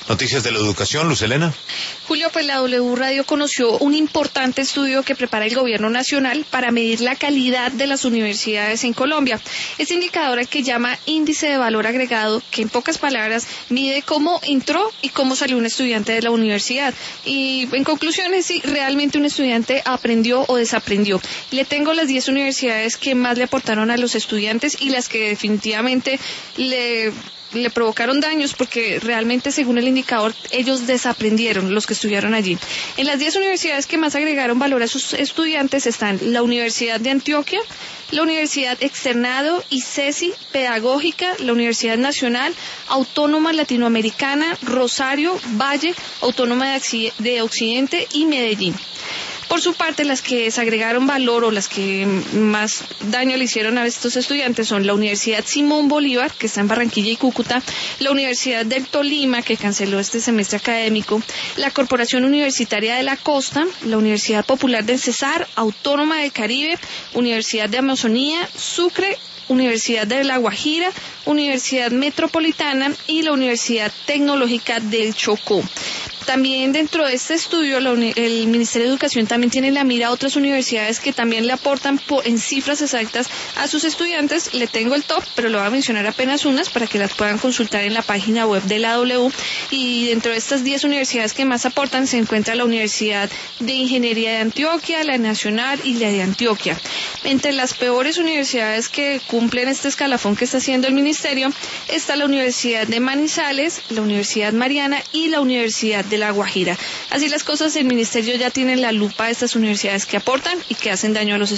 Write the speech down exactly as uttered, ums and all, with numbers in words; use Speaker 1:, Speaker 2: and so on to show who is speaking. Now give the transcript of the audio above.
Speaker 1: Noticias de la educación, Luz Helena.
Speaker 2: Julio, pues la W Radio conoció un importante estudio que prepara el Gobierno Nacional para medir la calidad de las universidades en Colombia. Este indicador al que llama Índice de Valor Agregado, que en pocas palabras mide cómo entró y cómo salió un estudiante de la universidad. Y en conclusión es si realmente un estudiante aprendió o desaprendió. Le tengo las diez universidades que más le aportaron a los estudiantes y las que definitivamente le... le provocaron daños porque realmente, según el indicador, ellos desaprendieron, los que estudiaron allí. En las diez universidades que más agregaron valor a sus estudiantes están la Universidad de Antioquia, la Universidad Externado y CESI Pedagógica, la Universidad Nacional, Autónoma Latinoamericana, Rosario, Valle, Autónoma de Occidente y Medellín. Por su parte, las que desagregaron valor o las que más daño le hicieron a estos estudiantes son la Universidad Simón Bolívar, que está en Barranquilla y Cúcuta, la Universidad del Tolima, que canceló este semestre académico, la Corporación Universitaria de la Costa, la Universidad Popular del Cesar, Autónoma del Caribe, Universidad de Amazonía, Sucre, Universidad de La Guajira, Universidad Metropolitana y la Universidad Tecnológica del Chocó. También dentro de este estudio la uni- el Ministerio de Educación también tiene la mira a otras universidades que también le aportan por, en cifras exactas a sus estudiantes. Le tengo el top, pero lo voy a mencionar apenas unas para que las puedan consultar en la página web de la W. Y dentro de estas diez universidades que más aportan se encuentra la Universidad de Ingeniería de Antioquia, la Nacional y la de Antioquia. Entre las peores universidades que cumplen este escalafón que está haciendo el Ministerio está la Universidad de Manizales, la Universidad Mariana y la Universidad de La Guajira. Así las cosas, el Ministerio ya tiene en la lupa a estas universidades que aportan y que hacen daño a los estudiantes.